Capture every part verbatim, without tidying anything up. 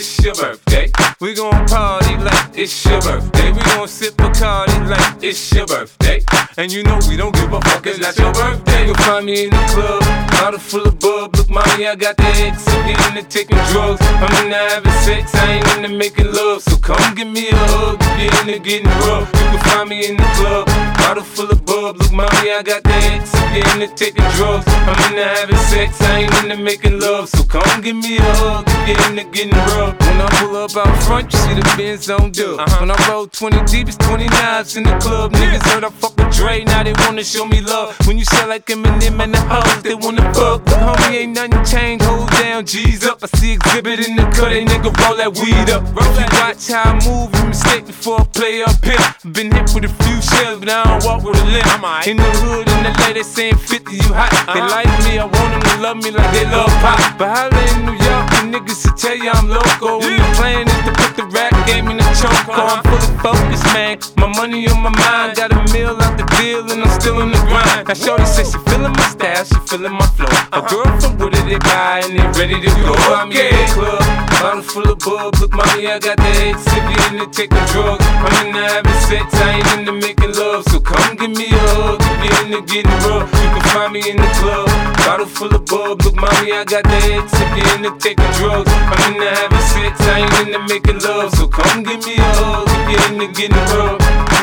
it's your birthday. We gon' party like it's your birthday. We gon' sip Bacardi like it's your birthday. And you know we don't give a fuck, it's not your birthday. You'll find me in the club, bottle full of bub. Look, mommy, I got the X, I'm getting into taking drugs. I'm into having sex, I ain't into making love. So come give me a hug, if you're into getting rough. You can find me in the club, bottle full of bub. Look, mommy, I got the X, I'm getting into taking drugs. I'm into having sex, I ain't into making love. So come give me a hug, if you're into getting rough. When I pull up out front, you see the Benz on dub. Uh-huh. When I roll twenty deep, it's twenty knives in the club. Niggas heard I fuck with Dre, now they wanna show me love. When you sell like Eminem and the hoes, they wanna fuck. But homie, ain't nothing changed, hold down, G's up. I see exhibit in the cut, they nigga roll that weed up. If you watch how I move, you mistake before I play up here. Been hit with a few shells, but I don't walk with a limp. In the hood, in the lady saying fifty, you hot. They like me, I want them to love me like they love pop. But holla in New York, the niggas will tell you I'm loco. When the plan is to put the rap game in the choke. I'm fully focused, man. My money on my mind, got a meal out the deal, and I'm still on the grind. Now shorty says she feeling my style, she feeling my flow. A girl from Wooded, they buy and they ready to go. I'm in the club, bottle full of bub. Look, mommy, I got the X, if you into taking drugs. I'm into having sex, I ain't into making love. So come give me a hug, if you into getting rough. You can find me in the club, bottle full of bub. Look, mommy, I got the X, if you into taking drugs. I'm into having sex, I ain't into making love. So come give me a hug, if you into getting rough.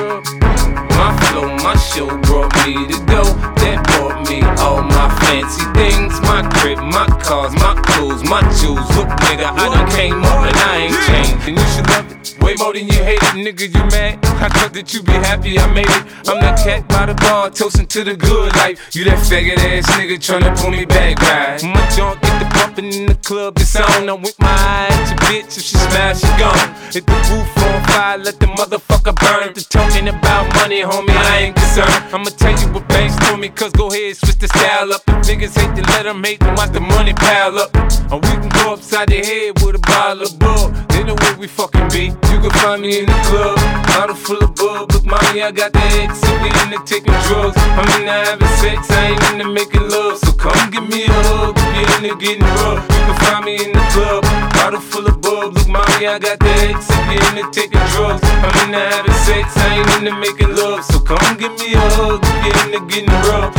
My flow, my show brought me to go. That brought me all my fancy things. My crib, my cars, my clothes, my jewels. Look, nigga, I done came up and I ain't changed. And you should love it way more than you hate it. Nigga, you mad? I thought that you be happy I made it. I'm that cat by the bar, toasting to the good life. You that faggot ass nigga tryna pull me back, right? My junk get the bumpin' in the club, it's on. I'm with my eye at your bitch, if she smash, she gone. Hit the roof on fire, let the motherfucker burn. The talking about money, homie, I ain't concerned. I'ma tell you what banks told me, cause go ahead, switch the style up. If niggas hate to let them hate, then watch the money pile up. Or we can go upside the head with a bottle of bub. They know where we fucking be. You can find me in the club, bottle full of bub. Look, mommy, I got the X, if you into taking drugs. I'm into having sex, I ain't into making love. So come give me a hug, if you into getting rough. You can find me in the club, bottle full of bub. Look, mommy, I got the X, if you into taking drugs. I'm into having sex, I ain't into making love. So come give me a hug, if you into getting rough.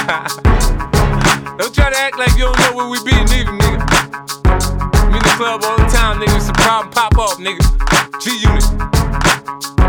Don't try to act like you don't know where we be, neither, nigga. I'm in the club all the time, nigga. It's a problem, pop off, nigga. G-Unit.